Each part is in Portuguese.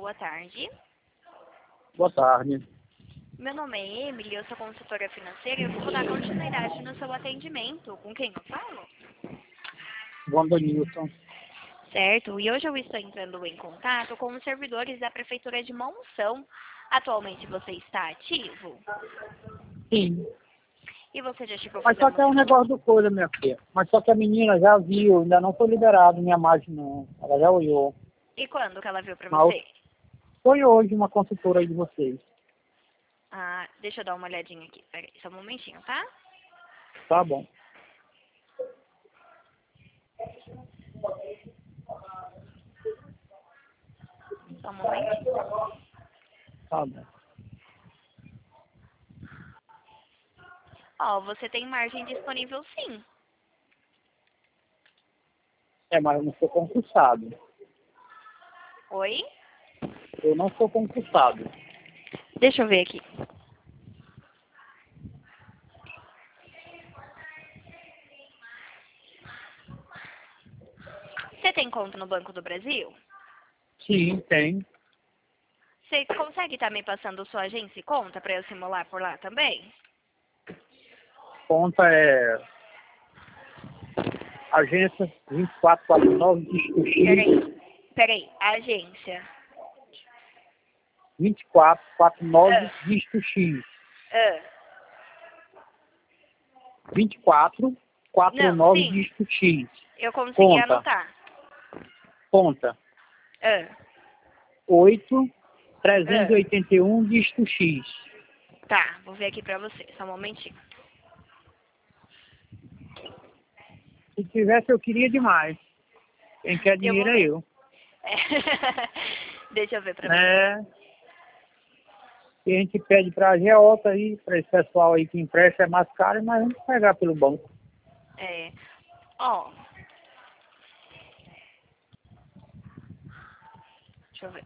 boa tarde. Boa tarde. Meu nome é Emily, eu sou consultora financeira e eu vou dar continuidade no seu atendimento. Com quem eu falo? Wanda Nilson. Certo, e hoje eu estou entrando em contato com os servidores da Prefeitura de Monção. Atualmente você está ativo? Sim. E você já chegou a Mas fazer só que é um negócio do coisa, minha filha. Mas só que a menina já viu, ainda não foi liberado minha margem não. Ela já olhou. E quando que ela viu pra Mas você? foi hoje uma consultora aí de vocês. Ah, deixa eu dar uma olhadinha aqui. Peraí, só um momentinho, tá? Tá bom. Só um momentinho. Tá bom. Ó, você tem margem disponível sim. É, mas eu não sou concursado. Oi? Eu não sou concursado. Deixa eu ver aqui. Você tem conta no Banco do Brasil? Sim, tem. Você consegue estar me passando sua agência e conta para eu simular por lá também? Conta é agência 2449 dígito X Peraí, agência. 2449 dígito X. Ah, 2449 sim. dígito X. Eu consegui Conta. anotar. Conta. Ah, 8381 dígito X. tá, vou ver aqui pra você, só um momentinho. Se tivesse, eu queria demais. Quem quer Eu vou dinheiro é ver. eu. É. Deixa eu ver pra você. É. E a gente pede pra agiota aí, pra esse pessoal aí que empresta é mais caro, mas vamos pegar pelo banco. É. Ó. Deixa eu ver.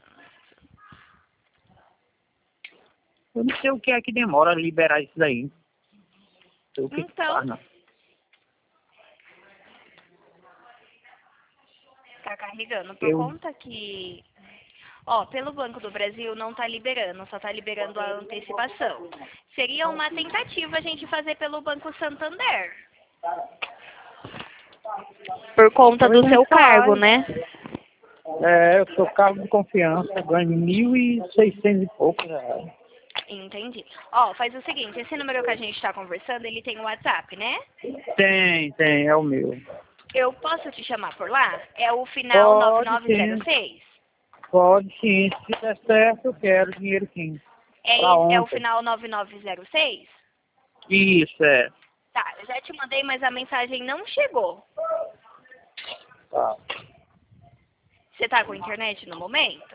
Eu não sei o que é que demora a liberar isso daí. Não sei o que que Então, faz, não. tá carregando. Por conta que... Ó, pelo Banco do Brasil não tá liberando, só tá liberando a antecipação. Seria uma tentativa a gente fazer pelo Banco Santander. Por conta do seu cargo, né? É, eu sou cargo de confiança, ganho 1.600 e pouco reais. Entendi. Ó, faz o seguinte, esse número que a gente tá conversando, ele tem o WhatsApp, né? Tem, é o meu. Eu posso te chamar por lá? É o final Pode sim, 9906? pode sim. Se der certo, eu quero dinheiro sim. Pra É o ontem. final 9906? Isso, é. Tá, eu já te mandei, mas a mensagem não chegou. Tá. Você tá com internet no momento?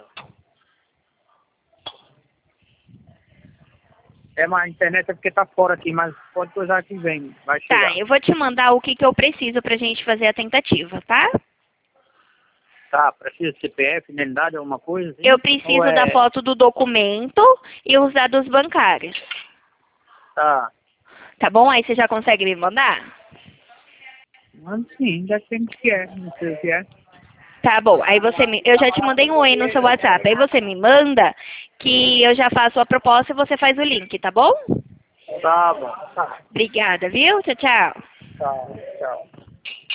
É, mas a internet é porque tá fora aqui, mas pode coisar que vem, vai Tá, chegar. eu vou te mandar o que eu preciso pra gente fazer a tentativa, tá? Tá, precisa de CPF, identidade, alguma coisa assim? Eu preciso Ou da é... foto do documento e os dados bancários. Tá. Tá bom? Aí você já consegue me mandar? Mano, sim, já sei o que é, não sei o que é. Tá bom. Aí eu já te mandei um oi no seu WhatsApp. Aí você me manda que eu já faço a proposta e você faz o link, tá bom? Tá bom, tá. Obrigada, viu? Tchau, tchau. Tá, tchau.